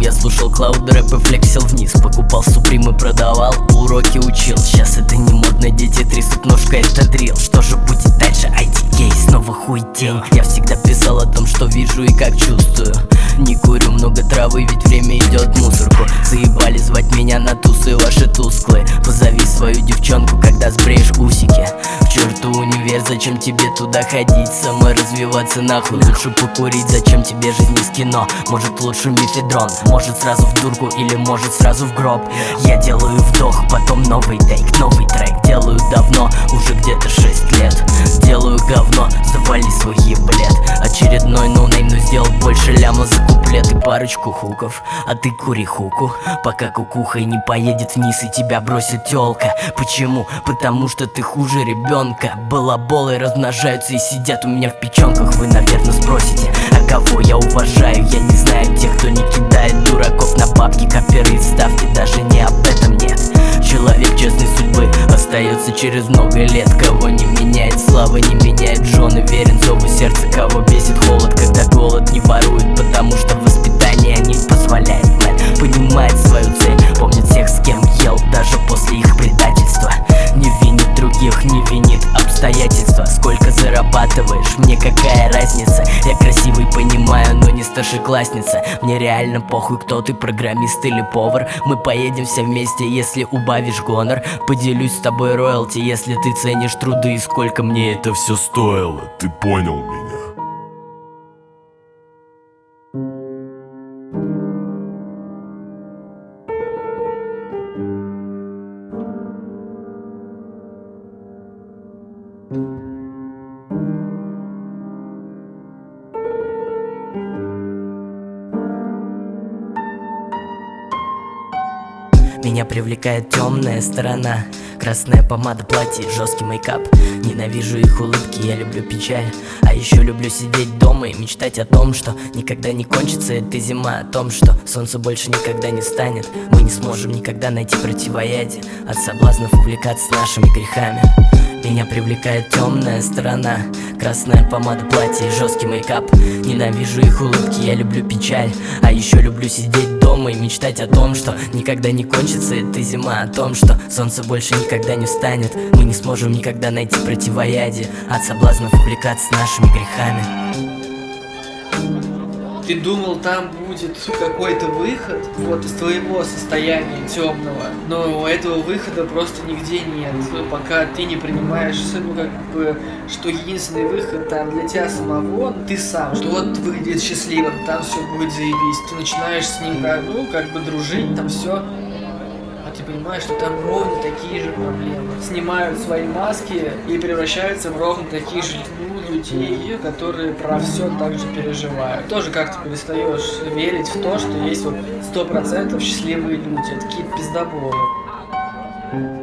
Я слушал клауд рэп и флексил вниз. Покупал суприм и продавал, уроки учил. Сейчас это не модно, дети трясут ножкой, это дрил. Что же будет дальше? IDK, снова хуй день. Я всегда писал о том, что вижу и как чувствую. Не курю много травы, ведь время идет мусорку. Заебали звать меня на тусы ваши тусклые. Позови свою девчонку, когда сбреешь усики. К черту универ, зачем тебе туда ходить? Саморазвиваться нахуй, лучше покурить. Зачем тебе жизнь из кино? Может лучше мефедрон, может сразу в дурку или может сразу в гроб. Я делаю вдох, потом новый тейк, новый трек. Делаю давно, уже где-то 6 лет. Делаю говно, завали свой еблет. Очередной ноунейм, но сделал больше ляма за куплет и парочку хуков. А ты кури хуку, пока кукухой не поедет вниз и тебя бросит тёлка. Почему? Потому что ты хуже ребенка. Балаболы размножаются и сидят у меня в печенках. Вы, наверное, спросите, а кого я уважаю? Я не знаю тех, кто не кидает дураков на бабки, коперы и ставки. Даже не об этом нет. Человек честной судьбы остается через много лет. Кого не меняет слава, не меняет жены. Верен зову сердца, кого бесит холод, когда голод не ворует, потому что воспитание не позволяет. Мэн понимает свою цель, помнит всех, с кем ел, даже после их предательства. Не винит других, не винит обстоятельства. Сколько зарабатываешь, мне какая разница? Я красивый, понимаю, но не старшеклассница. Мне реально похуй, кто ты, программист или повар. Мы поедем все вместе, если убавишь гонор. Поделюсь с тобой роялти, если ты ценишь труды. И сколько мне это все стоило, Ты понял меня? Меня привлекает темная сторона. Красная помада, платье, жесткий мейкап. Ненавижу их улыбки, я люблю печаль. А еще люблю сидеть дома и мечтать о том, что никогда не кончится эта зима. О том, что солнце больше никогда не станет. Мы не сможем никогда найти противоядие от соблазнов увлекаться нашими грехами. Меня привлекает темная сторона. Красная помада, платье, жесткий мейкап. Ненавижу их улыбки, я люблю печаль. А еще люблю сидеть дома и мечтать о том, что никогда не кончится эта зима. О том, что солнце больше никогда не встанет. Мы не сможем никогда найти противоядие от соблазнов увлекаться нашими грехами. Ты думал, там будет какой-то выход вот из твоего состояния темного, но этого выхода просто нигде нет, пока ты не принимаешь, ну как бы, что единственный выход там для тебя самого, ты сам, что вот выглядит счастливым, там все будет заебись, ты начинаешь с ним как бы дружить, там все. Ты понимаешь, что там ровно такие же проблемы. Снимают свои маски и превращаются в ровно таких же людей, которые про все так же переживают. Тоже как-то перестаешь верить в то, что есть вот 100% счастливые люди, такие пиздоболы.